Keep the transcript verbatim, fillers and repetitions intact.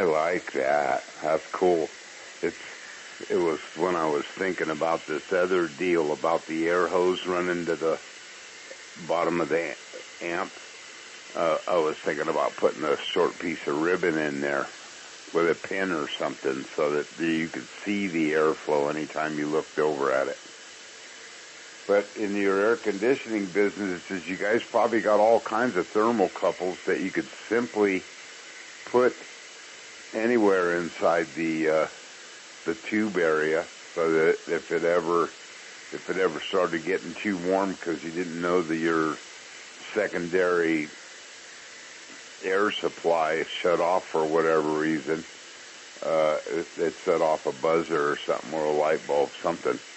I like that. That's cool. It's it was when I was thinking about this other deal about the air hose running to the bottom of the amp. Uh, I was thinking about putting a short piece of ribbon in there with a pin or something so that you could see the airflow anytime you looked over at it. But in your air conditioning businesses, you guys probably got all kinds of thermocouples that you could simply put anywhere inside the uh, the tube area, so that if it ever if it ever started getting too warm because you didn't know that your secondary air supply shut off for whatever reason, uh, it, it set off a buzzer or something, or a light bulb, something.